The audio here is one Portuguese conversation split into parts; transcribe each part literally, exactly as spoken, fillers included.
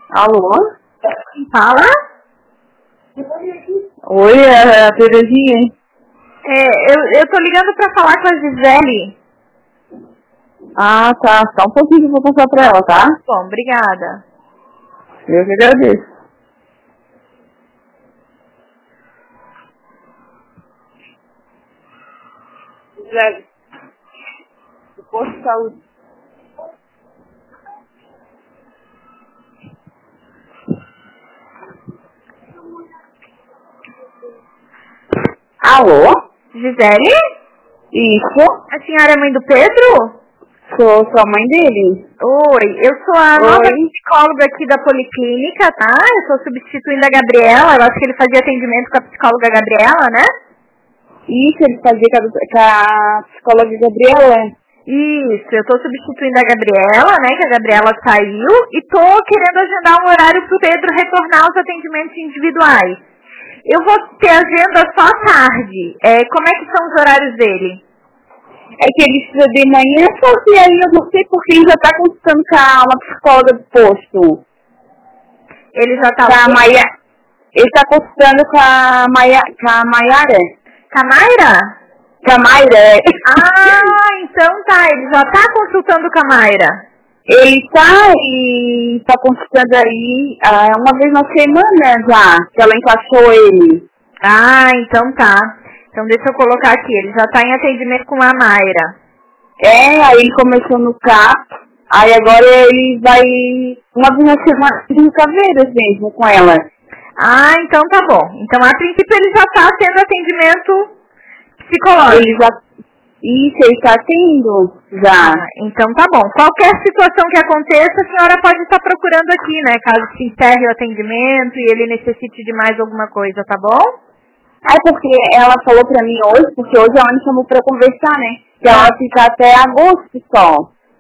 Alô? Quem fala? Oi, é a Terezinha. É, eu, eu tô ligando pra falar com a Gisele. Ah, tá. Só um pouquinho que eu vou passar pra ela, tá? Bom, obrigada. Eu que agradeço. Gisele, do posto de saúde. Alô? Gisele? Isso? A senhora é mãe do Pedro? Sou sua mãe dele. Oi, eu sou a Oi. nova psicóloga aqui da Policlínica, tá? Eu tô substituindo a Gabriela, eu acho que ele fazia atendimento com a psicóloga Gabriela, né? Isso, ele fazia com a, com a psicóloga Gabriela. Isso, eu tô substituindo a Gabriela, né, que a Gabriela saiu, e tô querendo agendar um horário pro Pedro retornar aos atendimentos individuais. Eu vou ter agenda só à tarde. É, como é que são os horários dele? É que ele precisa de manhã, só que aí eu não sei porque ele já tá consultando com a uma psicóloga do posto. Ele já tá... Com a Maia... Ele tá consultando com a Maia... com a Maiara. Com a Mayra? Com a Mayra, é. Ah, então tá, ele já tá consultando com a Mayra. Ele tá e tá consultando aí ah, uma vez na semana já, que ela encaixou ele. Ah, então tá. Então deixa eu colocar aqui, ele já tá em atendimento com a Mayra. É, aí ele começou no C A P, aí agora ele vai uma vez na semana em Caveiras mesmo com ela. Ah, então tá bom. Então a princípio ele já tá tendo atendimento psicológico. Ele já... Isso, ele está tendo já. Ah, então tá bom. Qualquer situação que aconteça, a senhora pode estar procurando aqui, né? Caso se encerre o atendimento e ele necessite de mais alguma coisa, tá bom? É porque ela falou pra mim hoje, porque hoje a Ana chamou pra conversar, né? Que ela vai ficar até agosto só.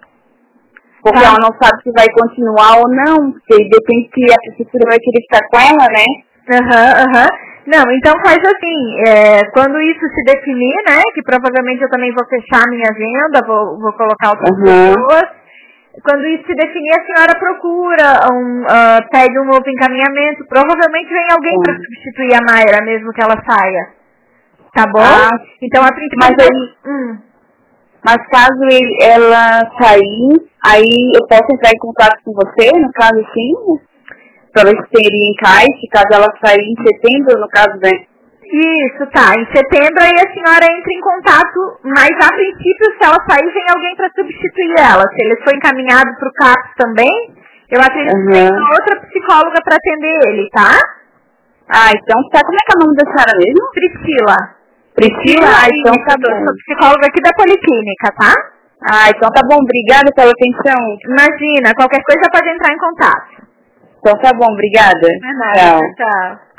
Porque Tá. ela não sabe se vai continuar ou não, porque depende se a prefeitura vai querer ficar com ela, né? Aham, aham. Não, então faz assim, é, quando isso se definir, né, que provavelmente eu também vou fechar a minha agenda, vou, vou colocar outras Uhum. pessoas, quando isso se definir, a senhora procura, um, uh, pede um novo encaminhamento, provavelmente vem alguém Uhum. para substituir a Mayra, mesmo que ela saia, tá bom? Ah, Então a princípio... mas aí, Hum. mas caso ele, ela sair, aí eu posso entrar em contato com você, no caso sim, para ver se teria encaixe, caso ela sair em setembro, no caso, né? Isso, tá. Em setembro aí a senhora entra em contato, mas a princípio, se ela sair, vem alguém para substituir ela. Se ele for encaminhado para o C A P também, eu acredito que tem Uhum. outra psicóloga para atender ele, tá? Ah, então tá. Como é que é o nome da senhora mesmo? Priscila. Priscila? Ah, então Isso, tá eu bom. sou psicóloga aqui da Policlínica, tá? Ah, então tá bom. Obrigada pela atenção. Imagina, qualquer coisa pode entrar em contato. Então tá bom, obrigada. Não é nada, tchau.